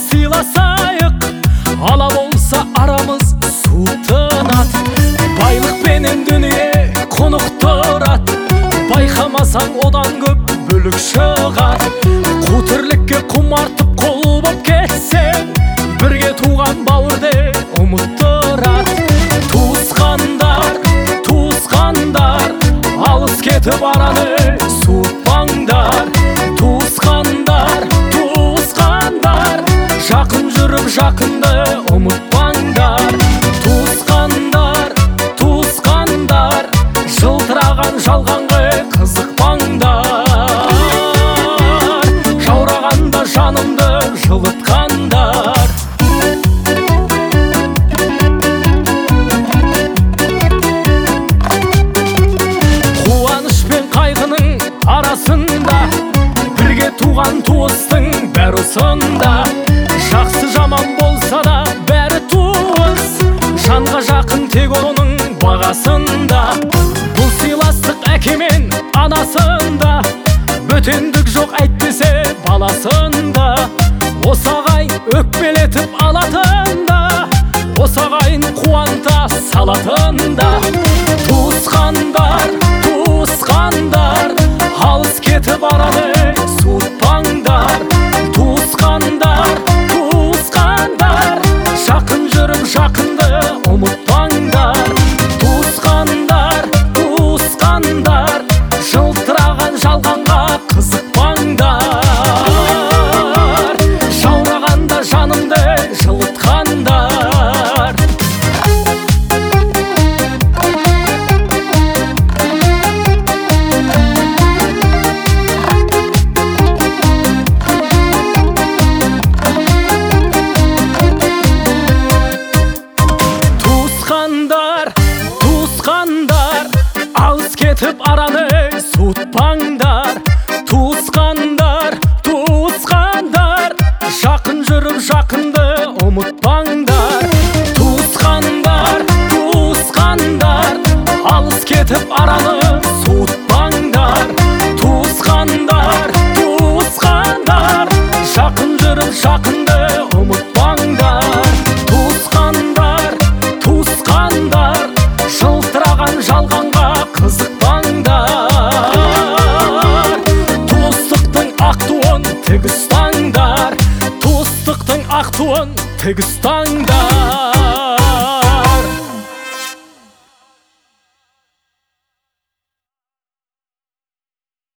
сыйласайық, ала болса арамыз су тынат. Байлық пенен дүние құнықтырат, байқамасаң одан көп бөлік шығат. Қу тірлікке құмартып құл боп кетсең, бірге туған бауырды ұмыттырат. Туысқандар, туысқандар, алыс кетіп араны суытпаңдар. Туысқандар, туысқандар, жақын жүріп жақынды ұмытпаңдар. Туысқандар, туысқандар, жылтыраған жалғанға қызықпаңдар. Жаурағанда жанымды жылытқандар. Қуаныш пен қайғының арасында, бірге туған туыстың бәрі осында. Жақсы жаман болса да бәрі туыс, жанға жақын тек оның бағасында. Бұл сыйластық әке мен анасында, бөтендік жоқ әйтпесе баласында. Осы ағайын өкпелетіп алатында, осы ағайын қуанта салатында. Туысқандар, туысқандар, алыс кетіп араны суытпаңдар. Туысқандар, туысқандар, жақын жүріп жақынды ұмытпаңдар. Туысқандар, туысқандар, жылтыраған жалғанға қызықпаңдар. Жаурағанда жанымды жылытқандар. Туысқандар, туысқандар, алыс кетіп араны суытпаңдар. Туысқандар, туысқандар, жақын жүріп жақынды ұмытпаңдар. Туысқандар, туысқандар, алыс кетіп араны суытпаңдар. Туысқандар, туысқандар, жақын жүріп жақынды ұмытпаңдар. Туысқандар, туысқандар, жылтыраған жалғанға қызықпаңдар. Туыстықтың ақ туын тік ұстаңдар. Туыстықтың ақ туын тік ұстаңдар.